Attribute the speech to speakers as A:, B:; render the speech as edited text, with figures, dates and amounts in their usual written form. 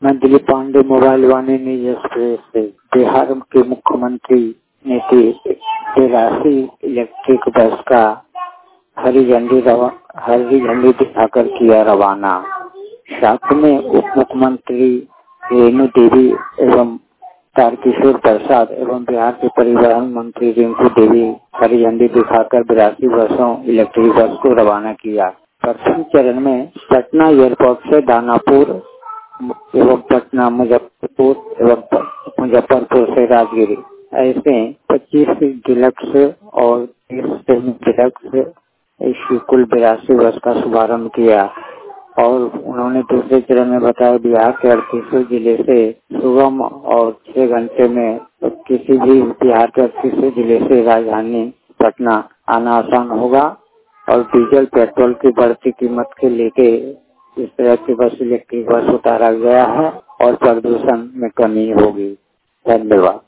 A: मैं Dilip Pandey, mobile Vani news express से। बिहार के मुख्यमंत्री ने तेरासी इलेक्ट्रिक बस का हरी झंडी दिखाकर किया रवाना। साथ में उप मुख्यमंत्री रेणु देवी एवं तारकिशोर प्रसाद एवं बिहार के परिवहन मंत्री रिंकू देवी हरी झंडी दिखाकर 82 बसों इलेक्ट्रिक बस को रवाना किया। प्रथम चरण में पटना एयरपोर्ट से दानापुर एवं पटना मुजफ्फरपुर एवं मुजफ्फरपुर से राजगिरी, ऐसे 25 डिलक्स और 30 सेमी डिलक्स, ऐसी कुल 82 बस का शुभारंभ किया। और उन्होंने दूसरे चरण में बताया बिहार के 38 जिले से सुगम और 6 घंटे में किसी भी बिहार के 38 जिले से राजधानी पटना आना आसान होगा। और डीजल पेट्रोल की बढ़ती कीमत के लेके इस तरह की बस इलेक्ट्रिक बस उतारा गया है और प्रदूषण में कमी होगी। धन्यवाद।